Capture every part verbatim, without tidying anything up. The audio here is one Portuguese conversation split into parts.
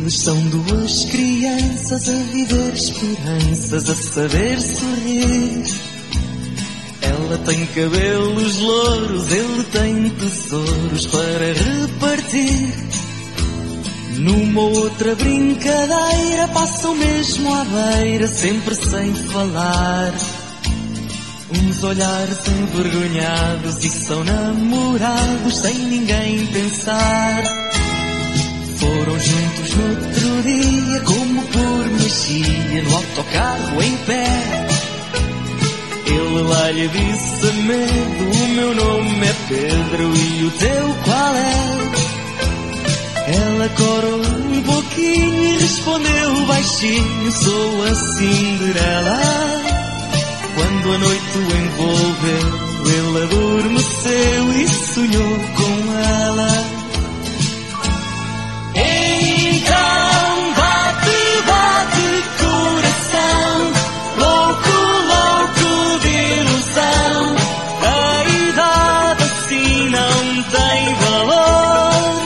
Eles são duas crianças a viver esperanças, a saber sorrir. Ela tem cabelos louros, ele tem tesouros para repartir. Numa outra brincadeira passam mesmo à beira, sempre sem falar. Uns olhares envergonhados e são namorados sem ninguém pensar. Foram juntos no outro dia, como por magia, no autocarro em pé. Ele lá lhe disse a medo: o meu nome é Pedro e o teu qual é? Ela corou um pouquinho e respondeu baixinho: sou a Cinderela. Quando a noite o envolveu, ele adormeceu e sonhou com ela. Então bate, bate coração, louco, louco de ilusão. A idade assim não tem valor.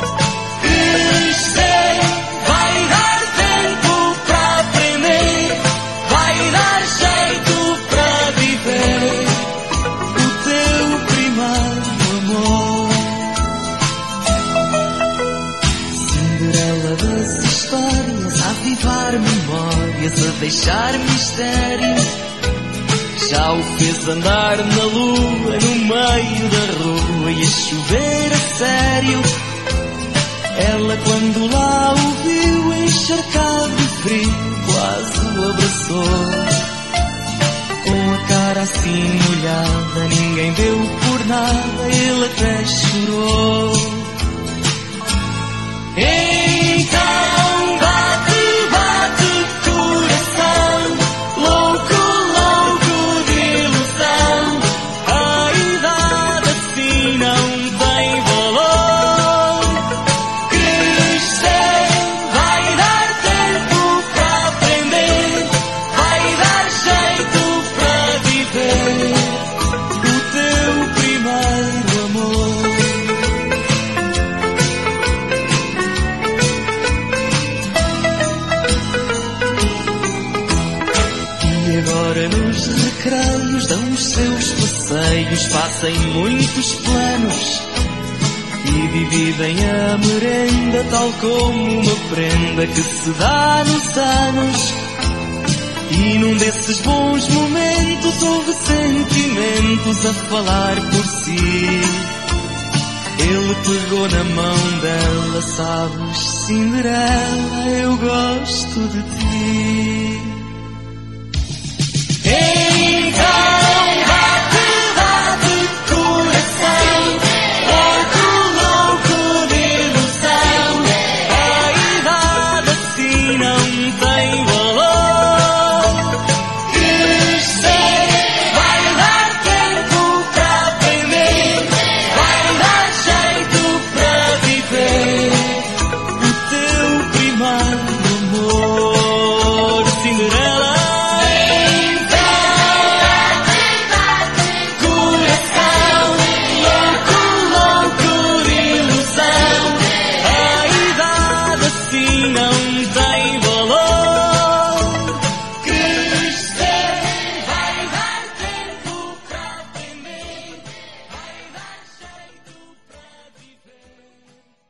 Crescer vai dar tempo para aprender, vai dar jeito para viver o teu primeiro amor. Cinderela das histórias, a avivar memórias, a deixar mistério. Já o fez andar na lua, no meio da rua, e a chover a sério. Ela quando lá o viu encharcado de frio, quase o abraçou. Com a cara assim molhada, ninguém deu por nada, ele até chorou. Então bate, bate coração, louco, louco de ilusão. A idade assim não tem valor. Crescer vai dar tempo para aprender, vai dar jeito para viver o teu primeiro amor. E agora nos recreios dão os seus passeios, fazem muitos planos e dividem a merenda tal como uma prenda que se dá nos anos. E num desses bons momentos houve sentimentos a falar por si. Ele pegou na mão dela: sabes, Cinderela, eu gosto de ti. Então